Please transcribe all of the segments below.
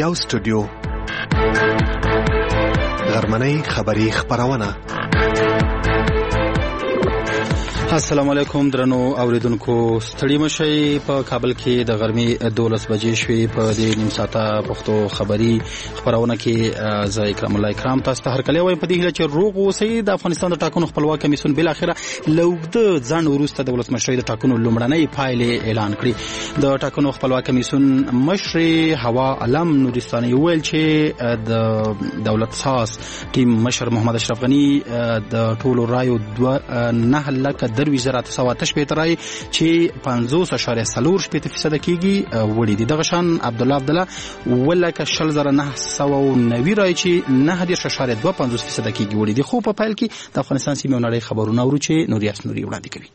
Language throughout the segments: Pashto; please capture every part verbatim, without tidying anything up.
یو سټوډیو غرمنۍ خبری خبرونه. السلام علیکم درنو اوریدونکو، ستړي مشئ. په کابل کې د غرمې دولس بجې شوې. په دې نیم ساعته پښتو خبری خبرونه کې زه اکرام الله اکرام تاسو ته هرکلی وایم په دې هیله چې روغ اوسئ. د افغانستان د ټاکنو خپلواک کمیسیون بل اخره له اوږده ځنډ وروسته د ولسمشرۍ د ټاکنو لومړنۍ پایلې اعلان کړې. د ټاکنو خپلواک کمیسیون مشر هوا علم نورستاني وویل چې د دولت ساز ټیم مشر محمد اشرف غنی د ټولو رایو نه لکه درویش زر اته سوه اته شپېته رای چې پنځوس اعشاریه څلور شپېته فیصده کېږي وړي دي. دغه شان عبدالله عبدالله ولکه شل زره نه سوه نوي رای چې نهه دېرش اعشاریه دوه پنځوس فیصده کېږي وړي دي. خو په پیل کې د افغانستان سیمې او نړۍ خبرونه اورو چې نوریاس نوري وړاندې کوي.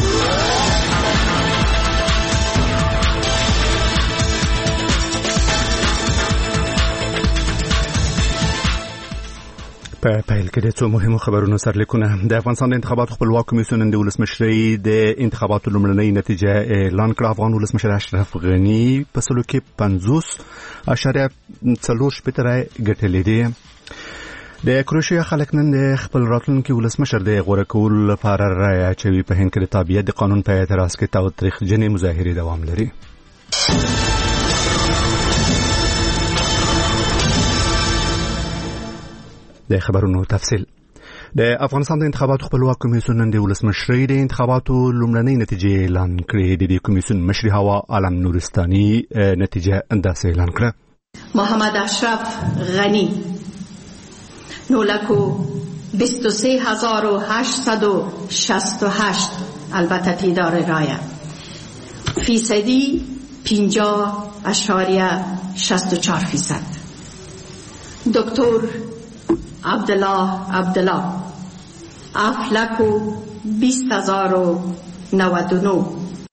په پیل کې د څو مهمو خبرونو سرلیکونه. د افغانستان د انتخاباتو خپلواک کمیسیون د ولسمشرۍ د انتخاباتو لومړنۍ نتیجه اعلان کړه. افغان ولسمشر اشرف غنی په سلو کې پنځوس اعشاریه څلور شپېته رای ګټلې دي. د کروشیا خلک نن د خپل راتلونکي ولسمشر د غوره کولو لپاره رای اچوي. په هند کې د تابعیت د قانون په اعتراض کې تاوتریخجنې مظاهرې دوام لري. د خبرونو تفصیل. د افغانستان د انتخاباتو خپلواک کمیسیون نن د ولسمشرۍ د انتخاباتو لومړنۍ نتیجه اعلان کړې. د دې کمیسیون مشر هوا علم نورستاني نتیجه انداسه اعلان کړه. محمد اشرف غنی نه لک و بیست و سه هزار و هشتصد و شصت و هشت البته تعداد رای فیصدی پنجاه اشاریه شصت و چهار فیصد. دکتر عبدالله عبدالله افلک و بیست هزار و نود و نه.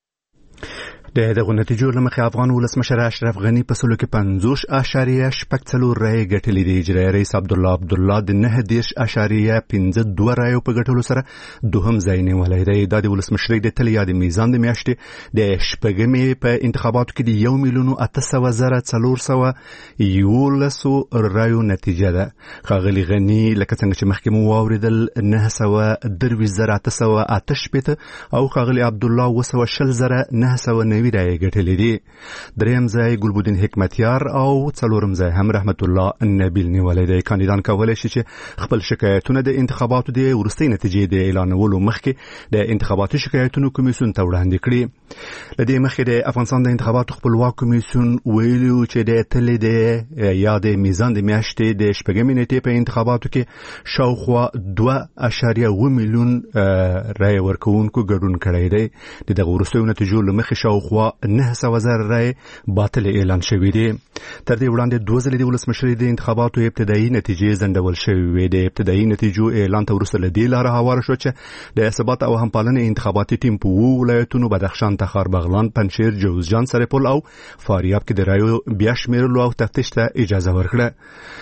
د دغه نتیجو لمخې افغان ولسمشر اشرف غنی په سلو کې پنځوس اعشاریه شپږ څلور رای ګټلې دي. اجرایي رئیس عبدالله عبدالله د نهه دېرش اعشاریه پنځه دوه رایو په ګټلو سره دوهم ځای نیولی دی. دا د ولسمشرۍ د تل یادې میزان د میاشتې د شپږمې په انتخاباتو کې د یو میلیون اته سوه زره څلور سوه یولسو رایو نتیجه ده. ښاغلي غني لکه څنګه چې مخکې مو واورېدل نهه سوه درویشت زره اته سوه اته شپېته او ښاغلي عبدالله اوه سوه شل زره نه سوه نوي رای ګټلې دي. دریم ځای ګلبودین حکمتیار او څلورم ځای هم رحمت الله نبیل نیولی دی. کاندیدان کولی شي چې خپل شکایتونه د انتخاباتو د وروستۍ نتیجې د اعلانولو مخکې د انتخاباتي شکایتونو کمیسیون ته وړاندې کړي. له دې مخکې د افغانستان د انتخاباتو خپلواک کمیسیون ویلي چې د تلې د یا د میزان د میاشتې د شپږمې نیټې په انتخاباتو کې شاوخوا دوه اعشاریه اوه میلیون رای ورکوونکو ګډون کړی دی. د دغه وروستیو نتیجو له مخې شاوخوا نه سوه زره رای باطل اعلان شوي دي. تر دې وړاندې دوه ځلې د ولسمشرۍ د انتخاباتو ابتدایي نتیجې ځنډول شوې وې. د ابتدایي نتیجو اعلان ته وروسته له دې لاره هواره شو چې د ثبات او همپالنې انتخاباتي ټیم په اوو ولایتونو بدخشان، تخار، بغلان، پنجشیر، جوزجان، سرپل او فاریاب کې د رایو بیا شمیرلو او تفتیش ته اجازه ورکړه.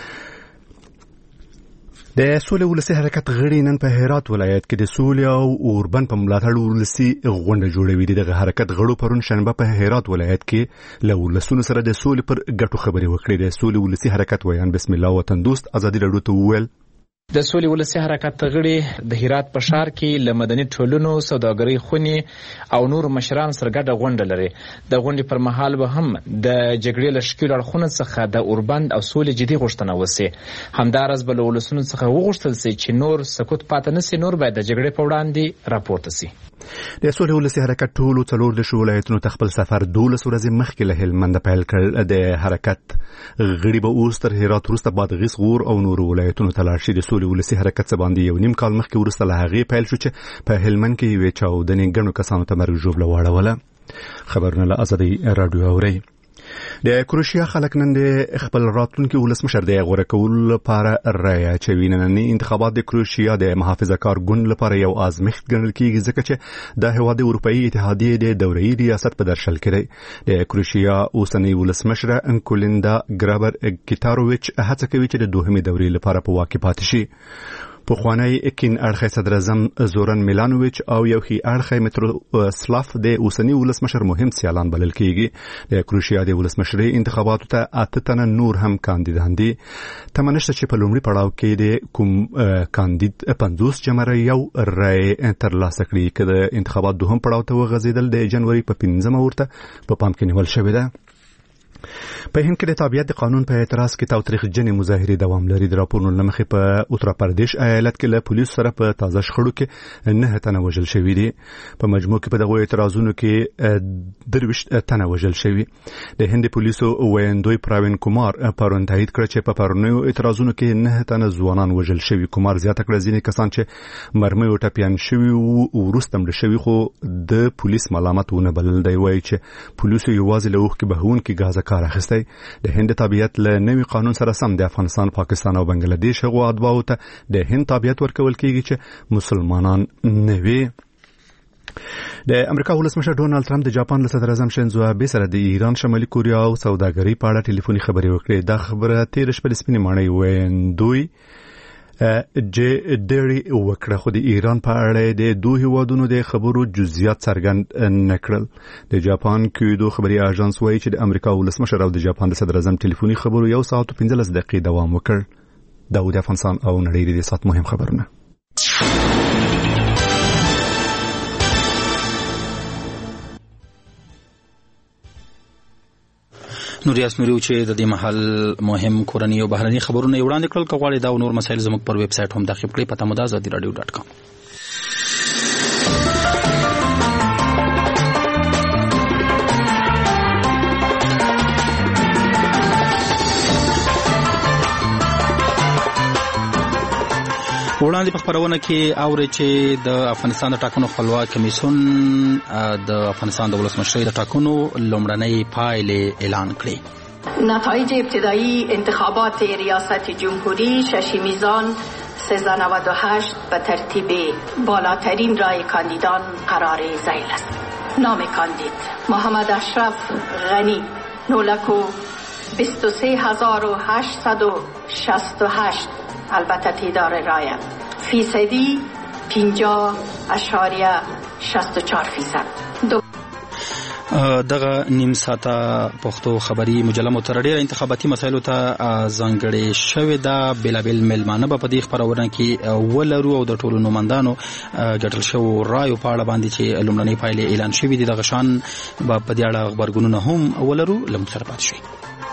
د سولې ولسي حرکت غړي نن په هرات ولایت کې د سولې او اوربن په ملاتړ ولسي غونډه جوړوي. دغه حرکت غړو پرون شنبه په هرات ولایت کې له ولسونو سره د سولې پر ګټو خبرې وکړې. د سولې ولسي حرکت ویان بسم الله وطن دوست ازادي راډیو ته وویل د سولې ولسي حرکت غړي د هرات په ښار کې له مدني ټولنو، سوداګرۍ خونې او نور مشران سره ګډه غونډه لري. د غونډې پر مهال به هم د جګړې له ښکیلو اړخونو څخه د اوربند او سولې جدي غوښتنه وسي. همداراز به له ولسونو څخه وغوښتل سي چې نور سکوت پاتې نه سي، نور باید د جګړې په وړاندې راپورته سي. د سولې ولسي حرکت ټولو څلور دېرشو ولایتونو ته خپل سفر دولس ورځې مخکې له هلمند پیل کړ. د حرکت غړي به اوس تر هرات وروسته بادغیس، غور او نورو ولایتونو ته لاړ شي. د سولې ولسي حرکت څخه باندې یو نیم کال مخکې وروسته له هغې پیل شو چې په هلمند کې یوې چاودنې ګڼو کسانو ته مرګ ژوبله واړوله. خبرونه له ازادي راډیو اورئ. د کروشیا خلک نن د خپل راتلونکي ولسمشر د غوره کولو لپاره رای اچوي. ننني انتخابات د کروشیا د محافظه‌کار ګوند لپاره یو آزمایښت ګڼل کېږي ځکه چې د هېواد د اروپایي اتحادیې د دوره‌یي ریاست په درشل کې دی. د کروشیا اوسنۍ ولسمشره انکولیندا ګرابر کیتاروویچ هڅه کوي چې د دوهمې دورې لپاره په واک کې پاتې شي. پخوانی کین اړخ صدر اعظم زورن میلانوویچ او یو هی اړخ متروسلاف د اوسنی ولسمشر مهم سیالان بلل کیږي د کروشیا د ولسمشري انتخاباتو ته اته تنه نور هم کاندیدان دي تمنشته چې په لومړي پړاو کې د کوم کاندید پنځوس جمره یو رای ترلاسه کړي کله انتخابات دوهم پړاو ته وغځیدل د جنوري په پنځمه ورته په پام کې نیول شوې ده. په هند کې د تابعیت د قانون په اعتراض کې تاوتریخجنې مظاهرې دوام لري. د راپورونو له مخې په اتر پردیش ایالت کې له پولیسو سره په تازه شخړو کې نه تنه وژل شوي دي. په مجموع کې په دغو اعتراضونو کې درویشت تنه وژل شوي. د هند پولیسو ویندوی پراوین کومار پرون تایید کړ چې په پرونیو اعتراضونو کې نه تنه ځوانان وژل شوي. کومار زیاته کړه ځینې کسان چې مرمۍ او ټپیان شوي او وروسته مړه شوي خو د پولیس ملامت ونه بلل. دی وایي چې پولیسو یوازې له اوښکې بهونکي ګازه کار اخیستی. د هند تابعیت له نوي قانون سره سم د افغانستان، پاکستان او بنگلاديش هغو اتباعو ته د هند تابعیت ورکول کیږي چې مسلمانان نه وي. د امریکا ولسمشر ډونالد ټرمپ د جاپان له صدر اعظم شینزو آبه سره د ایران، شمالي کوریا او سوداګرۍ په اړه ټلیفوني خبرې وکړې. دا خبره تیر شپه د سپینې ماڼۍ ویندوی جې ډېری وکړه خو د ایران په اړه د دوه هیوادونو د خبرو جزئیات څرګند نکړل. د جاپان کیدو خبري اژانس وایي چې د امریکا ولسمشر او د جاپان د صدر اعظم ټلیفوني خبرو یو ساعت او پنځلس دقیقې دوام وکړ. داود افغانستان او نړۍ د سات مهم خبرونه. نوریاس نوریو چې د دې محل مهم کورنی او بهرني خبرونه وړاندې کړل. کوغړې دا نور مسایل زموږ پر ویب سټ هم داخل کړئ. پته مو ده ازادي رادیو ډاټ کام. وړاندې په خبرونه کې اوري چې د افغانستان د ټاکنو خپلواک کمیسیون د افغانستان د ولسمشرۍ د ټاکنو لومړنۍ پایلې اعلان کړې. نتایج ابتدایی انتخابات ریاست جمهوری شش میزان سیصد و نود و هشت به ترتیب بالاترین رای کاندیدان قرار ذیل است. نام کاندید محمد اشرف غنی نولکو بیست و سه هزار و هشتصد و شصت و هشت البته تعداد رای فیصدی پنجاه اشاریه شصت و چهار فیصد. دغه نیم ساعته پښتو خبري مجله مترډیره انتخاباتي مسایلو ته ځانګړې شوې ده. بېلابېل میلمانه به په دې خپرونه کې ولرو او د ټولو نوماندانو ګټل شوو رایو په اړه باندې چې لومړنۍ پایلې اعلان شوې دي دغه شان به په دې اړه خبرګونونه هم ولرو. له موږ سره پاتې شئ.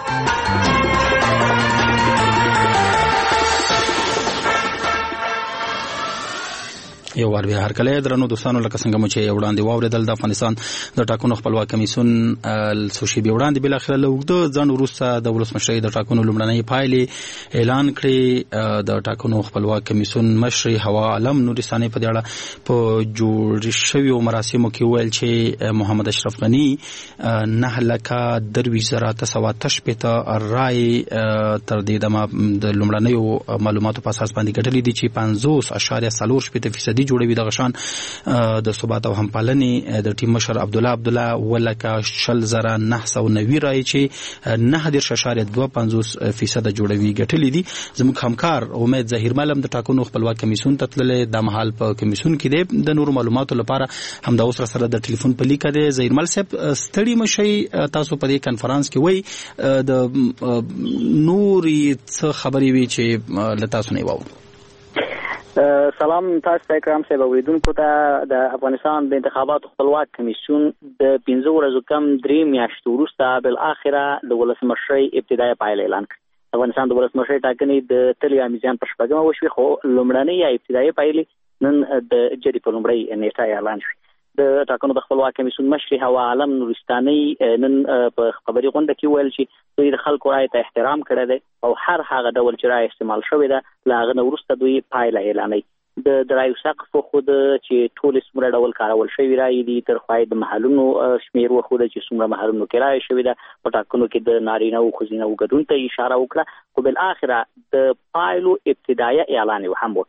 یو وار بیا هر کله درنو دوستانو لکه څنګه مو چې وړاندې واوریدل د افغانستان د ټاکنو خپلواک کمیسیون سوشي به وړاندې بل اخر له وګړو ځان وروسته د ولسمشرۍ د ټاکنو لومړنۍ پایلې اعلان کړې. د ټاکنو خپلواک کمیسیون مشر هوا عالم نورستاني په دې اړه په جوړ شویو مراسمو کې ویل چې محمد اشرف غنی نه لکه درویش زره تسعه شپېته رای تر دې دمه د لومړنیو معلوماتو په اساس باندې ګټلې دي چې پنځوس اشاریه څلور شپېته فیصدي جوړوي. دغه شان د ثبات او همپالنې د ټیم مشر عبد الله عبد الله ولکه شل زره نه سوه نوي رای چې نه دېرش اشاریه دوه پنځوس فیصده جوړوي ګټلې دي. زموږ همکار امید ظهیر ملم د ټاکنو خپلواک کمیسیون ته تللی د مهال په کمیسیون کې دی. د نورو معلوماتو لپاره همدا اوس سره د ټلیفون په لیکه دی. ظهیر مل صاحب ستړي مشئ، تاسو په دې کنفرانس کې وایي د نورې څه خبرې وي چې له تاسو نه واورو. سلام تاسو ته کرام صاحب اوریدونکو ته. د افغانستان د انتخاباتو خپلواک کمیسیون د پنځه ورځو کم درې میاشتې وروسته بالاخره د ولسمشرۍ ابتدایي پایلې اعلان کړې. افغانستان د ولسمشرۍ ټاکنې د تلیا میزان پر شپږمه وشوې خو لومړنۍ یا ابتدایي پایلې نن د جدي په لومړۍ نیټه اعلان شوې. د ټاکنو د خپلواک کمیسیون مشر هوا عالم نورستاني نن په خبري غونډه کې ویل چې دوی د خلکو رای ته احترام کړی دی او هر هغه ډول چې رای استعمال شوی ده له هغه نه وروسته دوی پایله اعلانوي. د رایو سقف خود چې ټول څومره ډول کارول شوی رای دي تر خو د محلونو شمیر وخوده چې څومره محلونو کې رای شوی ده. په ټاکنو کې د نارینه او ښځینه ګډون ته اشاره وکړه خو بل اخره د پایلو ابتدایي اعلان هم وکړ.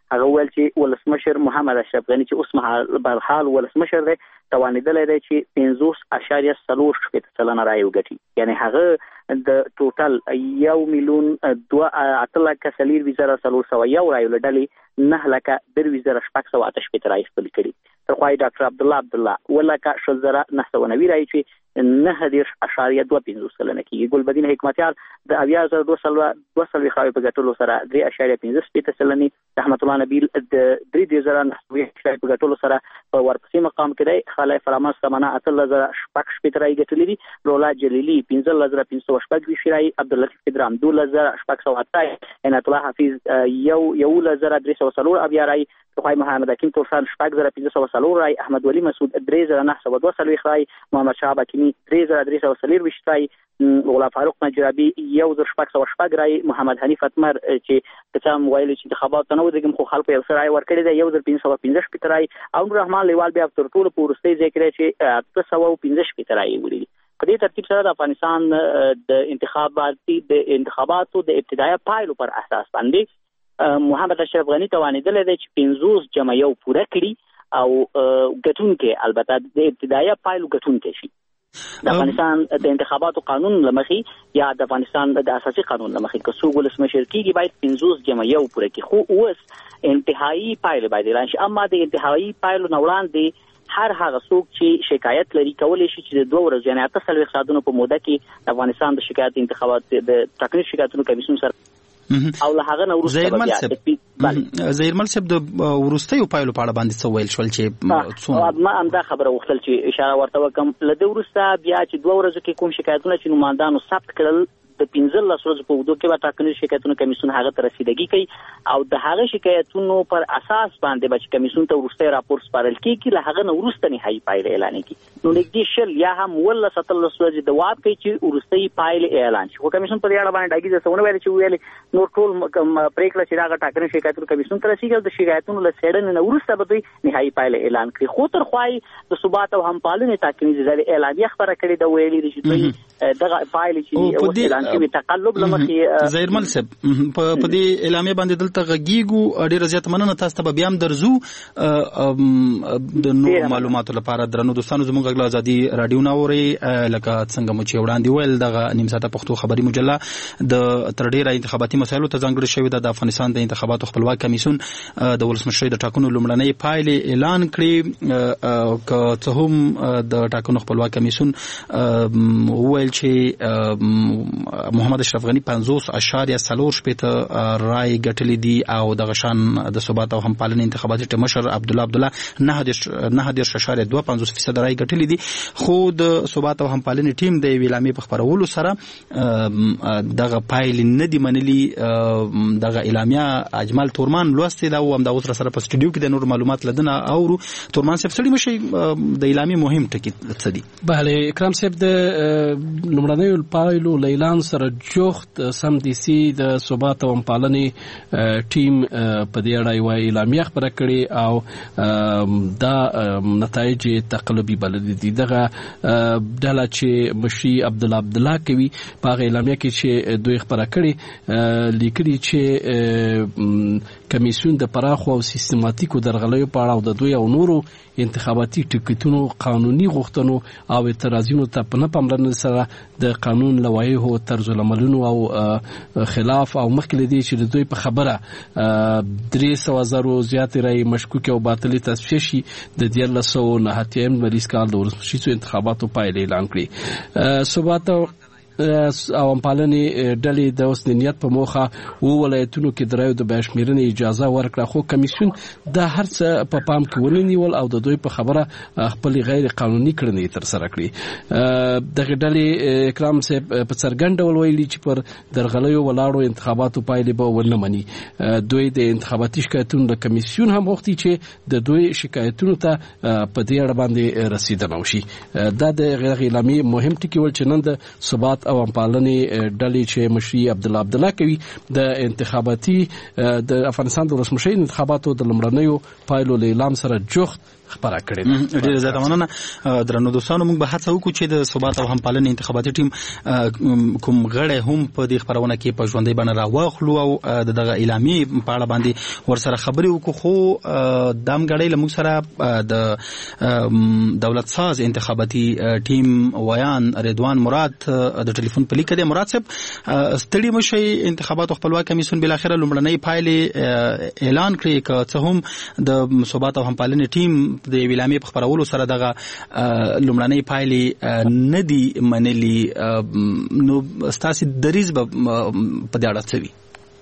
هغه ویل چې ولسمشر محمد اشرف غني چې اوس مهال بهرحال ولسمشر دی توانیدلی دی چې پنځوس اشاریه څلور شپېته سلنه رایې وګټي، یعنی هغه د ټوټل یو میلیون دوه اته لکه څلور زره څلور سوه یو رایو له ډلې نه لکه درې زره شپږ سوه اته شپېته رایې خپلې کړي. تر خوا یې ډاکټر عبدالله عبدالله اووه لکه شل زره نه سوه نوي رایې چې نه دېرش اشاریه دوه پنځوس سلنه کېږي. ګلبدین حکمتیار د اویا زره دوه سوه دوه څلوېښت رایو په ګټلو سره درې اشاریه پنځه شپېته سلنې، رحمت الله نبیل د درې دېرش زره نه څلوېښت رایو په ګټلو سره په ورپسې مقام کې دی. خلای فراماس سمنه اتلس زره شپږ شپېته رایې ګټلې دي، رولا جلیلي پنځلس زره پنځه سوه شپږ ویشت رایې، عبداللطیف قدرام دولس زره شپږ سوه اته، عنایت الله حفیظ یو یولس زره درې سوه څلور اویا رایې، خدای محمد حکیم تورسان شپږ زره پنځه سوه څلور رایې، احمد ولی مسعود درې زره نه سوه دوه څلوېښت رایې، محمد شهاب حکیمي درې زره درې سوه څلوېښت رایې، غلام فاروق نجرابي یو زر شپږ سوه شپږ رایې، محمد حنیف اتمر چې که څه هم ویلي چې انتخاباتو ته نه ودرېږم خو خلکو یو څه رایې ورکړې ده یو زر پنځه سوه پنځه شپېته رایې، او نور رحمان لیوال بیا تر ټولو په وروستۍ ځای کې دی چې اته سوه پنځه شپېته رایې ولیدي. په دې ترتیب سره د افغانستان د انتخاباتي د انتخاباتو د ابتدایه پایلو پر اساس باندې محمد اشرف غني توانیدلی دی چې پنځوس جمع یو پوره کړي او ګټونکی البته د ابتدایه پایلو ګټونکی شي. د افغانستان د انتخاباتو قانون لمخې یا د افغانستان د اساسي قانون لمخې که څوک ولسمشر کېږي باید پنځوس جمع یو پوره کړي، خو اوس انتهایی پایلې باید اعلان شي. اما د انتهایی پایلو نه وړاندې هر هغه څوک چې شکایت لري کولی شي چې د دوه ورځو یعنې اته څلوېښت ساعتونو په موده کې د افغانستان د شکایت انتخابات د ټاکنیز شکایتونو کمیسیون سره او له هغه نه وروسته زهیرمل صاحب د وروستیو پایلو په اړه باندې څه ویل شول چې ما همدا خبره غوښتل چې اشاره ورته وکړم. له دې وروسته بیا چې دوه ورځو کې کوم شکایتونه چې نمایندانو ثبت کړل د پنځلس ورځو په اوږدو کې به ټاکنیز شکایتونو کمیسیون هغه ته رسیدګي کوي او د هغه شکایتونو پر اساس باندې به چې کمیسیون ته وروستی راپور سپارل کېږي له هغه نه وروسته نهایي پایلې اعلان کړي. نو نږدې شل یا هم اوولس اتلس ورځې دوام کوي چې وروستۍ پایلې اعلان شي. خو کمیسیون په دې اړه باندې ډاګیزه څه ونه ویل چې ویلې نور ټول پرېکړه چې دغه ټاکنیز شکایتونو کمیسیون ته رسیږي او د شکایتونو له څېړنې نه وروسته به دوی نهایي پایلې اعلان کړي. خو تر خوا یې د ثبات او همپالنې ټاکنیز ادارې اعلامیه خپره کړې ده، ویلي دي چې دوی دغه پایلې چې اوس اعلان شوي تقلب زهیرمل صاحب په دې اعلامیه باندې دلته غږیږو. ډېره زیاته مننه، تاسو ته به بیا هم درځو د نور معلوماتو لپاره. درنو دوستانو زموږ غږ له ازادي راډیو نه اورئ، لکه څنګه مو چې وړاندې ویل دغه نیم ساعته پښتو خبري مجله د تر ډېره انتخاباتي مسایلو ته ځانګړې شوې ده. د افغانستان د انتخاباتو خپلواک کمیسیون د ولسمشرۍ د ټاکنو لومړنۍ پایلې اعلان کړې، که څه هم د ټاکنو خپلواک کمیسیون وویل چې محمد اشرف غني پنځوس اشاریه څلور شپېته رایې ګټلې دي او دغه شان د ثبات او همپالنې انتخاباتي ټیمشر عبدالله عبدالله نه دېرش اشاریه دوه پنځوس فیصد رایې ګټلې دي. خو د ثبات او همپالنې ټیم د یوې اعلامیې په خپرولو سره دغه پایلې نه دي منلي. دغه اعلامیه اجمل تورمان لوستې ده او همدا اوس راسره په سټوډیو کې د نور معلومات له ده نه اورو. تورمان صاحب ستړي مشئ، د اعلامیې مهم ټکي څه دي؟ بله اکرام صاحب، د لومړنیو پایلو له اعلان سره جوخت سم دي سي د ثبات او همپالنې ټیم په دې اړه یوه اعلامیه خپره کړې او دا نتایج تقلبي بللي دي. دغه ډله چې مشري عبدالله عبدالله کوي په هغه اعلامیه کې چې دوی خپره کړې لیکلي چې کمیسیون د پراخو او سیستماتیکو درغلیو په اړه او د دوی او نورو انتخاباتي ټکټونو قانوني غوښتنو او اعتراضونو ته په نه پاملرنې سره د قانون لوایحو طرز العملونو او خلاف او مخکې دي چې د دوی په خبره درې سوه زرو زیاتې رایې مشکوکې او باطلې تصفیه شي د دیارلس سوه نهه اتیا لسیز کال د ولسمشریزو انتخاباتو پایلې اعلان کړې. ثبات او همپالنې ډلې د اوس د نیت په موخه اووه ولایتونو کې د رایو د بیاشمېرنې اجازه ورکړه، خو کمیسیون دا هر څه په پام کې ونه نیول او د دوی په خبره خپلې غیر قانوني کړنې ترسره کړې. دغه ډلې اکرام صاحب په څرګند ډول ویلي چې پر درغلیو ولاړو انتخاباتو پایلې به ونه مني. دوی د انتخاباتي شکایتونو د کمیسیون هم غوښتي چې د دوی شکایتونو ته په دې اړه باندې رسیدنه وشي. دا د اعلامیې مهم ټکي ول چې نن د ثبات او همپالنې ډلې چې مشري عبدالله عبدالله کوي د انتخاباتي د افغانستان د ولسمشرۍ انتخاباتو د لومړنیو پایلو له اعلان سره جوخت خبره کړې. ډیره زیاته مننه. درنو دوستانو موږ به هڅه وکړو چې د ثبات او همپالنې انتخاباتي ټیم کوم غړي هم په دې خبرونه کې په ژوندۍ بڼه راواخلو او دغه اعلامیې په اړه باندې ورسره خبرې وکړو. خو دام غړي له موږ سره د دولت ساز انتخاباتي ټیم ویان رضوان مراد د ټلیفون په لیک دی. مراد صاحب ستړي مشي انتخابات خپلواک کمیسیون بل اخره لومړنۍ پایلې اعلان کړې که څه هم د ثبات او همپالنې ټیم د اعلامیې په خبرولو سره دغه لومړنۍ پایلې نه دي منلي، نو ستاسو دریځ به په دې اړه څه وي؟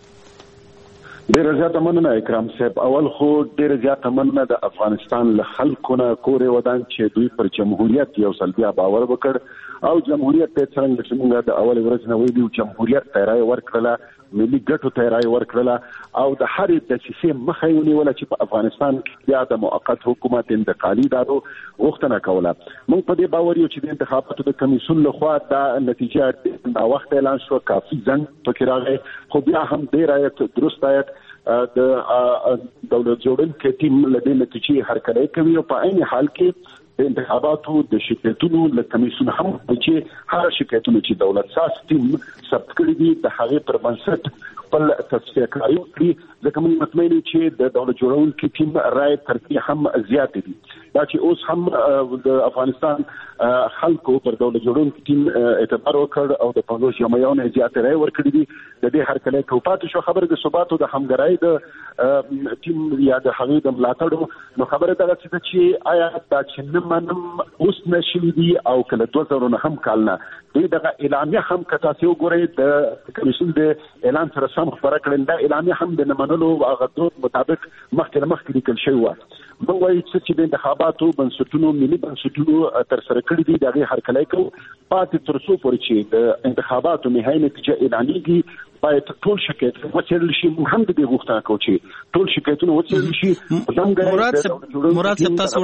ډیره زیاته مننه اکرام صاحب. اول خو ډیره زیاته مننه د افغانستان له خلکو نه کورې ودان چې دوی پر جمهوریت یو ځل بیا باور وکړ او جمهوریت ته څنګه چې موږ د اول ورځ نه ویلو جمهوریت ته رائے ورکړله، ملي ګټو ته رائے ورکړله او د هرې دسیسې مخه یې ونیوله چې په افغانستان کې بیا د موقت حکومت انتقالي دارو غوښتنه کوله. موږ په دې باور یو چې د انتخاباتو د کمیسیون لخوا دا نتیجه دا وخت اعلان شو، کافي ځنډ پکې راغی، خو بیا هم ډیر آیت درست آیت د دولت جوړونکي ټیم له دې نتیجې هرکلی کوي او په عین حال کې د انتخاباتو د شکایتونو له کمیسیون هم چې هر شکایتونه چې دولت ساز ټیم ثبت کړي دي د هغې پر بنسټ خپل تصفیه کاری وکړي، ځکه موږ مطمئن یو چې د دولت جوړونکي ټیم رائے ترقی هم زیات دي. دا چې اوس هم د افغانستان خلکو پر دولت جوړونکي ټیم اعتبار وکړ او د پنځوس جمعیانو زیات رائے ورکړي دي، د دې هرکلی کوي. پاتې شو خبره د ثبات او د همګرای د ټیم یا د هغې د ملاتړو، نو خبره دغه چې آیا دا چې منم اوس نشي دي او کله دوه زره نه هم کال نه دوی دغه اعلامیه هم که تاسو وګورئ د کمیسیون د اعلان سره سم خبره کړل، دا اعلامیه هم د نه منلو هغه دود مطابق مخکې مخکې لیکل شوی و. موږ وایو چې د انتخاباتو بنسټونو ملي بنسټونو تر سره کړي دي دغه هرکلی کوو پاتې تر څو پورې چې د انتخاباتو نهایي نتیجه اعلانېږي باید ټول شکایت وڅېړل شي. موږ هم د دې غوښتنه کوو چې ټول شکایتونه وڅېړل شي. مراد صاحب مراد صاحب تاسو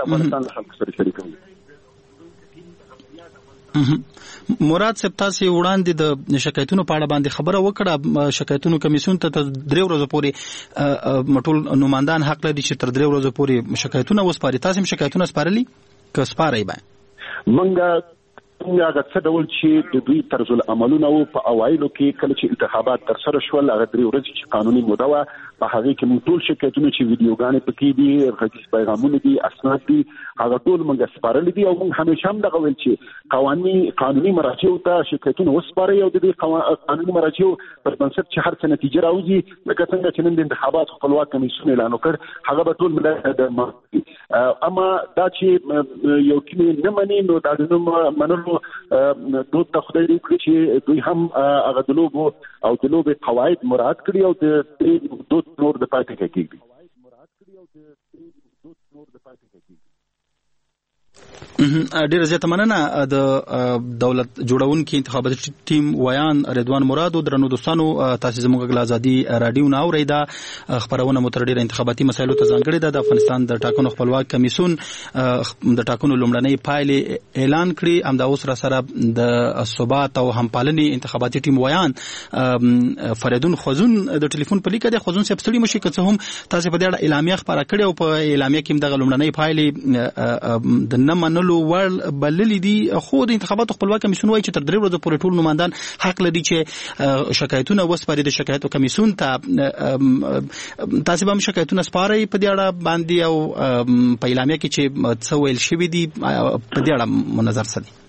وړاندې مراد صاحب تاسو وړاندې د شکایتونو په اړه باندې خبره وکړه. شکایتونو کمیسیون ته درې ورځې پورې مټول نوماندان حق لري چې تر درې ورځې پورې شکایتونه وسپاري. تاسو هم شکایتونه سپارلي که سپارئ به؟ منګه څنګه هغه څه ډول چې د دوی طرز العملونه او په اوایلو کې کله چې انتخابات تر سره شول هغه درې ورځې چې قانوني موده وه په هغې کې موږ ټول شکایتونه چې ویډیوګانې پکې دي، غږیز پیغامونه دي، اسناد دي، هغه ټول موږ سپارلي دي او موږ همیشه هم دغه ویل چې قوانیني قانوني مراجعو ته شکایتونه وسپارئ او د دې قانوني مراجعو پر بنسټ چې هر څه نتیجه راوځي، لکه څنګه چې نن د انتخاباتو خپلواک کمیسیون اعلان وکړ هغه به ټول ملت اما دا چې یو کې نه مني نو دا د منلو دوی ته خدای دې کړي چې دوی هم هغه د لوبو او د لوبې قواعد مراعات کړي او د دوی نور د پاتې کېږي. ډیره زیاته مننه د دولت جوړونکي انتخاباتي ټیم ویان رضوان مراد. درنو دوستانو تاسو زموږ غل ازادي رادیو نو اوریدا خبرونه متردد انتخاباتي مسایلو ته ځانګړي ده. د افغانستان د ټاکنو خپلواک کمیسیون د ټاکنو لومړنۍ پایلې اعلان کړي. ام دا اوس را سره د ثبات او همپالنې انتخاباتي ټیم ویان فریدون خوزون د ټلیفون په لیکه د خوزون صاحب ستړي مشي که څه هم تاسو په دې اړه اعلامیه خبره کړې او په اعلامیه کې د لومړنۍ پایلې د نه منلو ول بللې دي، خو د انتخاباتو خپلواک کمیسیون وايي چې تر درې ورځې پورې ټول نوماندان حق لري چې شکایتونه وسپاري د شکایتو کمیسیون ته. تاسو به هم شکایتونه سپارئ په دې اړه باندې او په اعلامیه کې چې څه ویل شوي دي په دې اړه نظر څه دي؟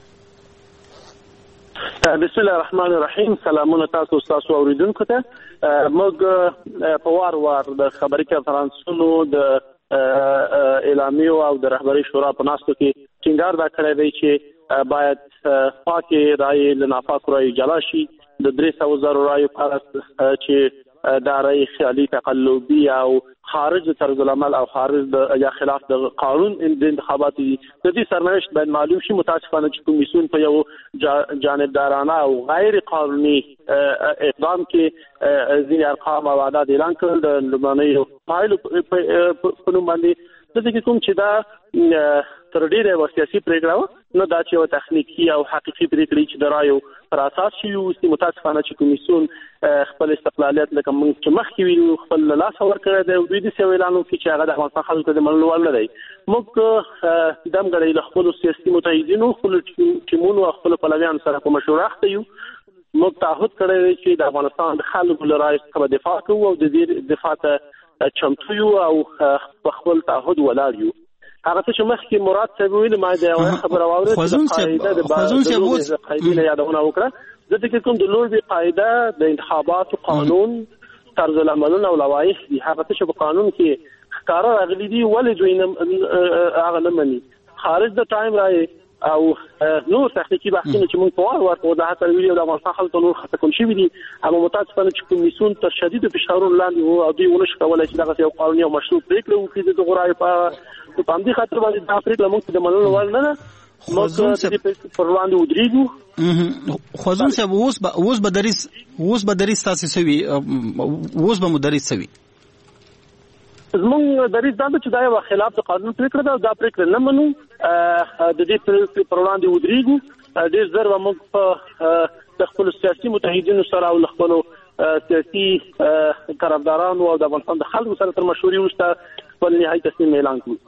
بسم الله الرحمن الرحیم. سلامونه تاسو تاسو اوریدونکو ته. موږ په وار وار د خبري کنفرانسونو د اعلامیو او د رهبری شورا په ناستو کې ټینګار دا کړی دی چې باید پاکې رایې له ناپاکو رایو جلا شي. د درې سوه زرو رایو پر چې دا رایې خیالي تقلبي او خارج طرز العمل او خارج د یا خلاف د قانون د انتخابات دي. د دې سرنوشت باید معلوم شي. متاسفانه چې کمیسیون په یو جانبدارانه او غیر قانوني اقدام کې ځینې ارقام او اعداد اعلان کړل د لومړنیو پایلو په نوم باندې. د دې کوم چې دا تر ډیره سیاسي پریکړه نه دا چې تخنیکی او حقيقي پریکړې چې درایو پر اساس شي او متاسفانه چې کمیسیون خپل استقلالیت لکه موږ چې مخکې ویلو خپل لاس ور کړی دی او دوی د سویلانو کې چې هغه د افغانستان خلکو د منلو وړ نه دی. موږ دم غړي له خپل سیاسي متحدینو خپل ټیمونو خپل پلویان سره په مشوره اخته یو. موږ تعهد کړی چې د افغانستان د خلکو لپاره څه دفاع کوو او د دې دفاع ته چمتو یو او خپل تعهد ولاړ یو. هغه چې مخکې مراد صاحب ویل ما دا خبره واورې خوازون صاحب خوازون صاحب اوس قاعده یادونه وکړه ځکه کوم د لوړ قاعده د انتخاباتو قانون طرز العملونه او لوایح دي. هغه چې په قانون کې ښکارا راغلي دي ولې دوی نه هغه نه مني خارج د ټایم راي او نور تحقیقي بحثونه چې موږ په وار ورته د هڅه ویلو د افغانستان خلکو نور خطا کوم شي دي اما متاسفانه چې کمیسیون تر شدید فشارونو لاندې او دوی ونشي کولای چې دغه یو قانوني او مشروع پریکړه وکړي د غوړای په په دې خاطر باندې دا پریکړه موږ د منلو وړ نه ده. خوازون صاحب پر وړاندې ودرېږو. خوازون صاحب اوس به اوس به دریس اوس به دریس تاسو سوي اوس به مدرس سوي زمونږ دریځ دا چې دا یو خلاف د قانون پریکړه ده دا پریکړه نه منو د دې پریکړې پر وړاندې ودرېږو. ډېر زر به موږ په د خپل سیاسي متحدینو سره او خپل سیاسي طرفدارانو او د افغانستان د خلکو سره تر مشورې وروسته خپل نهایي تصمیم اعلان کړو.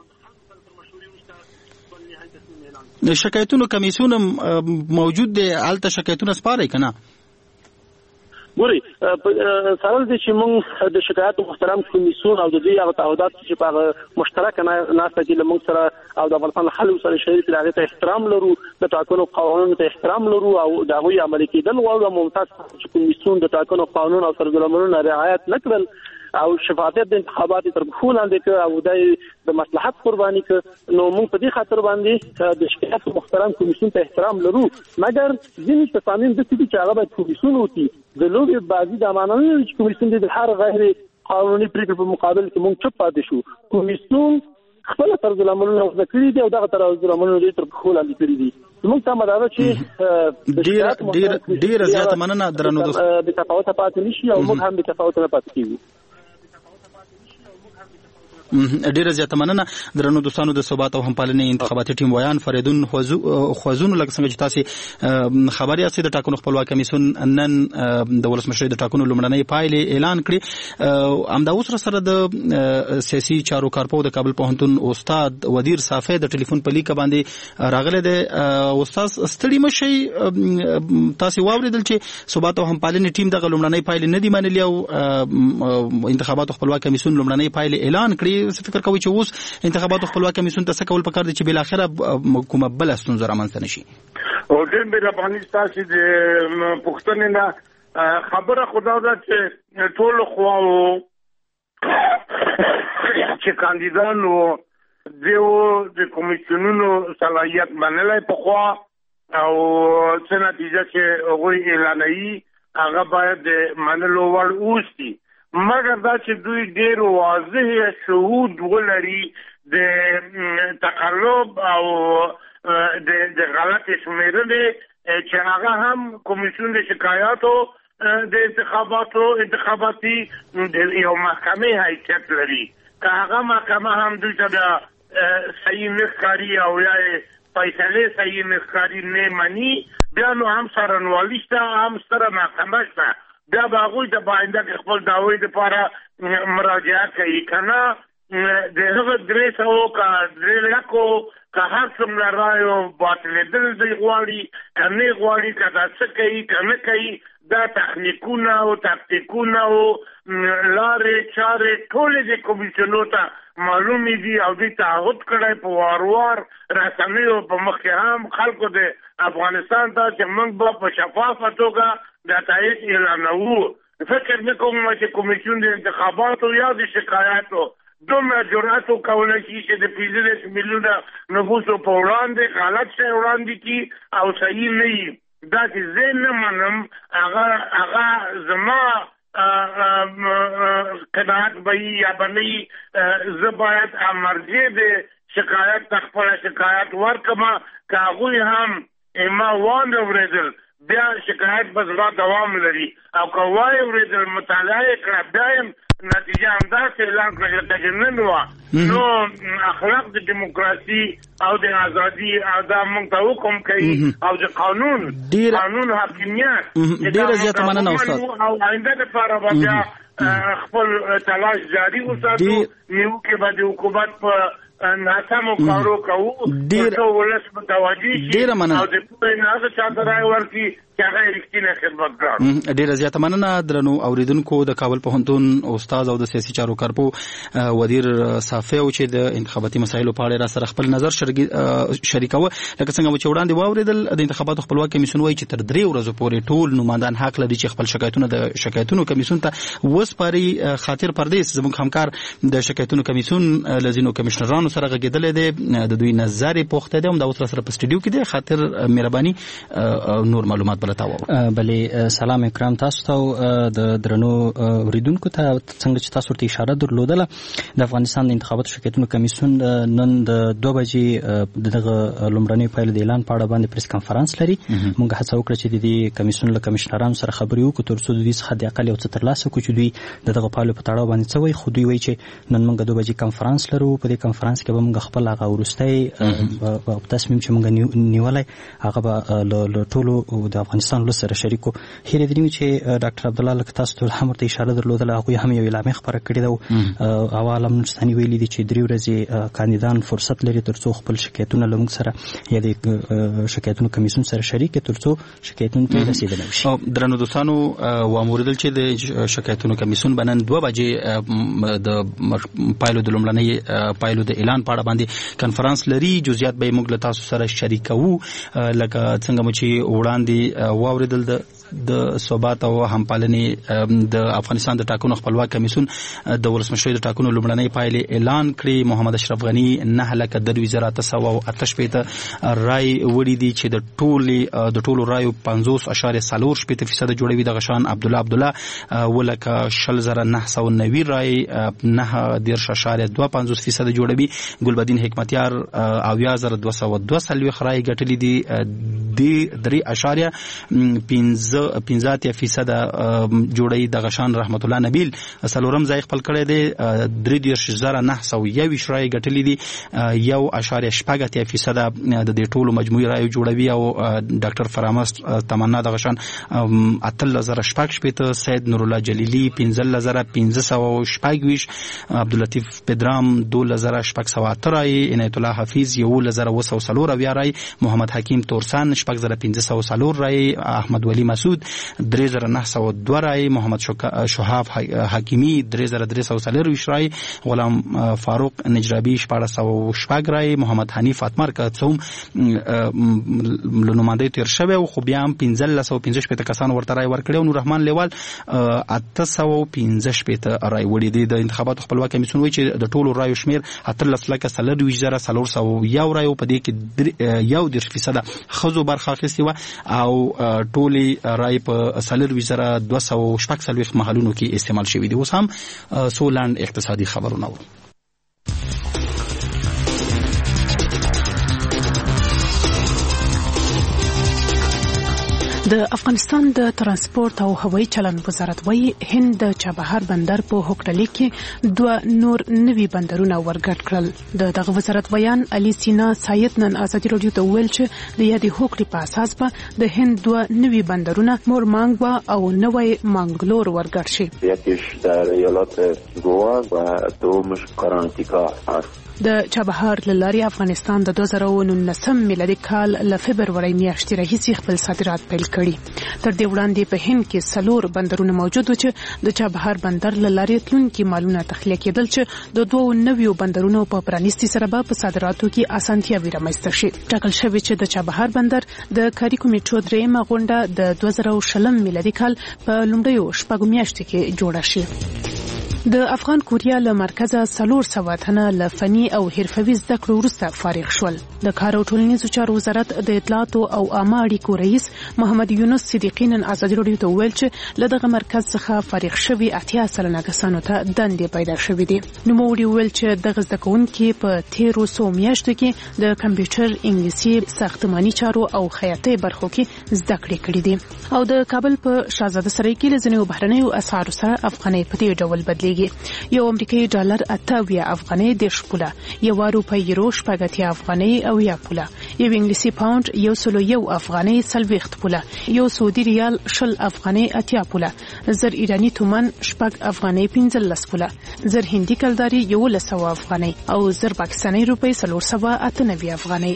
شکایتونو کمیسیون موجود دی الته شکایتونه سپاري کنه ګوري سره د چې موږ د شکایت محترم کمیسیون او د دې هغه تعهدات چې په مشترک ناسته کې موږ سره او د افغانستان خلکو سره شریک لاغه ته احترام لرو د ټاکنو قوانینو ته احترام لرو او د هغوی عملي کېدل غواړو. ممتاز چې کمیسیون د ټاکنو قانون او طرزالعملونو رعایت نکړل او شفافیت د انتخاباتو تر پښو لاندې ک او د مصلحت قرباني ک نو موږ په دې خاطر باندې د شکایت محترم کمیسیون ته احترام لرو. مګر ځینې تصامیم د دې چې هغه باید کمیسیون وتی د لوی بازي د امانانو چې کمیسیون د هر غیر قانوني پریکړې په مقابل کې موږ چپ پاتې شو. کمیسیون خپل طرز العملونه وکړي دي او دغه طرز العملونه تر پښو لاندې کړی دي. موږ ته مدار چې ډیر ډیر ډیر زیات مننه درنو دوست د تفاوت پاتې نشي او موږ هم د تفاوت نه پاتې کیږو. ډیره زیاته مننه درنو دوستانو د ثبات او همپالنې انتخاباتي ټیم ویان فریدون خوازون لکه څنګه چې تاسو خبري اسې د ټاکنو خپلواک کمیسیون نن د ولسمشر د ټاکنو لومړنۍ پایلې اعلان کړې. امدا اوس سره د سیاسي چارو کارپو د کابل پوهنتون استاد ودیر صافی د ټلیفون په لیک باندې راغله د استاد ستړي مشي تاسو واوریدل چې ثبات او همپالنې ټیم د لومړنۍ پایلې نه دی منلي او انتخاباتو خپلواک کمیسیون لومړنۍ پایلې اعلان کړې. فکر کوي چې اوس انتخاباتو خپلواک کمیسیون ته څه کول پکار دي چې بل اخره کومه بل ستونزه رامنځته نشي. او دې به افغانستان چې د پښتون نه خبره خدا ده چې ټول خواو چې کاندیدانو دیو د کمیسیونونو صلاحیت منلای په خوا او څه نتیجه چې هغه اعلانوي هغه باید منلو وړ اوسي. مګر دا چې دوی ډېر واضح شهود ولري د تقلب او د د غلط شمیرنې چې هغه هم کمیسیون د شکایاتو د انتخاباتو انتخاباتي د یو محکمې حیثیت لري که هغه محکمه هم دوی ته د صحیح نښکاري او یا فیصلې صحیح نښکاري نه مني بیا نو هم څارنوالي شته هم ستره محکمه شته بیا به هغوی د باینده کې خپل دعوی دپاره مراجعه کوي که نه د هغه درې سوو که درې لکو که هر څومره رایو باطلېدل دوی غواړي که نه غواړي که دا څه کوي که نه کوي دا تخنیکونه او تاکتیکونه او لارې چارې ټولې د کمیسیونو ته معلومې دي او دوی تعهد کړی په وار وار رسنیو په مخ کې هم خلکو د افغانستان ته چې موږ به په شفافه توګه د تایید اعلانوو. فکر نه کوم چې کمیسیون د انتخاباتو یا د شکایاتو دومره جرأت وکولی شي چې د پنځلس میلیونه نفوسو په وړاندې غلط شی وړاندې کړي او صحیح نه وي. دا چې زه نه منم هغه هغه زما قناعت به وي یا به نه وي. زه باید مرجع د شکایت ته خپله شکایت ورکړم که هغوی هم ما وانه اورېدل بیا شکایت به زړه دوام لري او که وایي اورېدل مطالعه کړه بیا هم نتیجه همداسې اعلان کړه چې نن وه نو اخلاق د دیموکراسي او د ازادي او دا موږ ته حکم کوي او د قانون قانون حاکمیت ډېره زیاته مننه استاد او آینده دپاره به بیا خپل تلاش جاري وساتو نیوکې به د حکومت په ناسمو کارو کوو ترڅو ولس متوجه شي او د پوهې نه هغه چاته رایې ورکړي چې هغه یې رښتینی خدمتګار. ډېره زیاته مننه درنو اوریدونکو. د کابل پوهنتون استاد او د سیاسي چارو کارپو ودیر صافی او چې د انتخاباتي مسایلو په اړه را سره خپل نظر شریکوه. لکه څنګه چې وړاندې واورېدل د انتخاباتو خپلواک کمیسیون وایي چې تر درې ورځو پورې ټول نمایندان حق لري چې خپل شکایتونه د شکایتونو کمیسیون ته وسپاري. خاطر پردیس زموږ همکار د شکایتونو کمیسیون لزینو کمشنرانو سره غږېدلی دی، د دوی نظر یې پوښتی دی، هم دا اوس را سره په سټډیو کې دی. خاطر مهرباني نور معلومات بله تاوه. بلې سلام اکرام تاسو ته د درنو اوریدونکو ته. څنګه چې تاسو ورته اشاره درلودله د افغانستان د انتخاباتو شرکتونو کمیسیون نن د دوه بجې دغه لومړنۍ پایلو د اعلان په اړه باندې پریس کنفرانس لري. موږ هڅه وکړه چې د دې کمیسیون له کمشنرانو سره خبرې وکړو تر څو د دوی څخه د اقل یو څه ترلاسه کړو چې دوی د دغه پایلو په تړاو باندې څه وایي. خو دوی وایي چې نن موږ دوه بجې کنفرانس لرو. په دې کنفرانس کې به موږ خپل هغه وروستی تصمیم چې موږ نیولی هغه به له ټولو د افغانستان ولس سره شریکو. هیله دریم چې ډاکټر عبدالله لکه تاسو ته هم ورته اشاره درلودله هغوی هم یو اعلامیه خپره کړې ده او عوالم نورستاني ویلي دي چې درې ورځې کاندیدان فرصت لري تر څو خپل شکایتونه له موږ سره یا د شکایتونو کمیسیون سره شریک کړي تر څو شکایتونو ته رسېدلی شي. درنو دوستانو واوریدل چې د شکایتونو کمیسیون به نن دوه بجې د پایلو د لومړنۍ پایلو د اعلان په اړه باندې کنفرانس لري. جزئیات به یې موږ له تاسو سره شریکوو. لکه څنګه مو چې وړاندې واورېدل د د ثبات او همپالنې د افغانستان د ټاکنو خپلواک کمیسیون د ولسمشرۍ د ټاکنو لومړنۍ پایلې اعلان کړې. محمد اشرف غني نه لکه دروي زره اته سوه او اته شپېته رای وړي دي چې د ټولې د ټولو رایو پنځوس اشاریه څلور شپېته فیصده جوړوي. دغه شان عبدالله عبدالله ولکه شل زره نه سوه نوي رای نه دېرش اشاریه دوه پنځوس فیصده جوړوي. ګلبدین حکمتیار اویا زره دوه سوه دوه څلوېښت رای ګټلي دي. د درې اشاریه پنځه پنځه اتیا فیصده جوړوي. دغه شان رحمت الله نبیل څلورم ځای خپل کړی دی. درې دېرش زره نه سوه یوویشت رایې ګټلي دي. یو اشاریه شپږ اتیا فیصده د دې ټولو مجموعي رایو جوړوي. او ډاکټر فرامس تمنا دغه شان اتلس زره شپږ شپېته، سید نورالله جلیلي پنځلس زره پنځه سوه شپږ ویشت، عبداللطیف پدرام دولس زره شپږ سوه اته رایې، عنایت الله حفیظ یولس زره اوه سوه څلور اویا رایې، محمد حکیم تورسن شپږ زره پنځه سوه څلور رایې، احمد ولی مسعود درې زره نه سوه دوه رایې، محمد شهاب حکیمي درې زره درې سوه څلرویشت رایې، غلام فاروق نجرابي شپاړس سوه شپږ رایې، محمد حنیف اتمر که څه هم له نمایندۍ تېر شوی و خو بیا هم پنځلس سوه پنځه شپېته کسانو ورته رایې ورکړې او نوررحمان لیوال اته سوه پنځه شپېته رایې وړي دي. د انتخاباتو خپلواک کمیسیون وایي چې د ټولو رایو شمېر اتلس لکه څلرویشت زره څلور سوه یو رایو په دې کې یو دېرش فیصده ښځو برخه اخیستې وه او ټولې رای په څلرویشت زره دوه سوه شپږ څلوېښت محلونو کې استعمال شوي دي. اوس هم څو لنډ اقتصادي خبرونه ورو. د افغانستان د ترانسپورت او هوایي چلند وزارت وایي هند د چابهار بندر په هوکړلۍ کې دوه نور نوي بندرونه ورګډ کړل. د دغه وزارت بیان علي سینا سایت نن ازادي راډیو ته وویل چې د یادې هوکړې په اساس به د هند دوه نوي بندرونه مورمانګوا او نوی مانګلور ورګډ شي. یکیش در ایالات گوا و دومش کارناتیکا است. د چابهار له لارې افغانستان د دوه زره او نولسم میلادي کال له فبرورۍ میاشتې راهیسې خپل صادرات پیل کړي. تر دې وړاندې په هند کې څلور بندرونه موجود و چې د چابهار بندر له لارې تلونکي مالونه تخلیه کېدل چې د دوو نویو بندرونو په پرانیستي سره به په صادراتو کې اسانتیاوې رامنځته شي. ټاکل شوې چې د چابهار بندر د کاري کمیټو درېیمه غونډه د دوه زره او شلم میلادي کال په لومړیو شپږو میاشتو کې جوړه شي. د افغان کوریا له مرکزه څلور سوه تنه له فني او حرفوي زده کړو وروسته فارغ شول. د کار او ټولنیزو چارو وزارت د اطلاعاتو او عامه اړیکو رئیس محمد یونس صدیقی نن ازادي راډیو ته وویل چې له دغه مرکز څخه فارغ شوي اتیا سلنه کسانو ته دندې پیدا شوې دي. نوموړي وویل چې دغه زده کوونکي په تیرو څو میاشتو کې د کمپیوټر، انګلیسي، ساختماني چارو او خیاطۍ برخو کې زده کړې کړې دي. او د کابل په شاهزاده سرای کې له ځینو بهرنیو اسعارو سره افغانۍ په دې ډول بدلېږي. یو امریکایي ډالر اته اویا افغانۍ دېرش پوله، یو روپۍ یورو شپږ اتیا افغانۍ اویا پوله، یو انګلیسي پاونډ یو سلو یو افغانۍ څلوېښت پوله، یو سعودي ریال شل افغانۍ اتیا پوله، زر ایراني تومن شپږ افغانۍ پنځلس پوله، زر هندي کلداري یولس سوه افغانۍ او زر پاکستاني روپۍ څلور سوه اته نوي افغانۍ.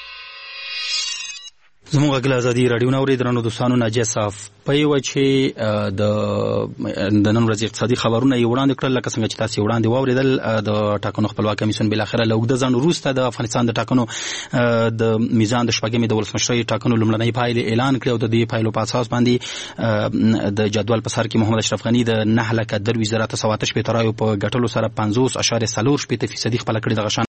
زموږ غږ ازادي راډیو نو اوریدونکو دوستانو ناجیه صاف په یو چې د د نن ورځې اقتصادي خبرونه یې وړاندې کړل، لکه څنګه چې تاسو وړاندې واوریدل د ټاکنو خپلواک کمیسیون بل اخره له وګړو ځان وروسته د افغانستان د ټاکنو د میزان د شپږمې د ولسمشرۍ ټاکنو لومړنۍ پایلې اعلان کړې او د دې پایلو په اساس باندې د جدول په سر کې محمد اشرف غنی د نه لکه دروي زره سوه اته شپېته رایو په ګټلو سره پنځوس اشاریه څلور شپېته فیصدي خپل کړی. دغه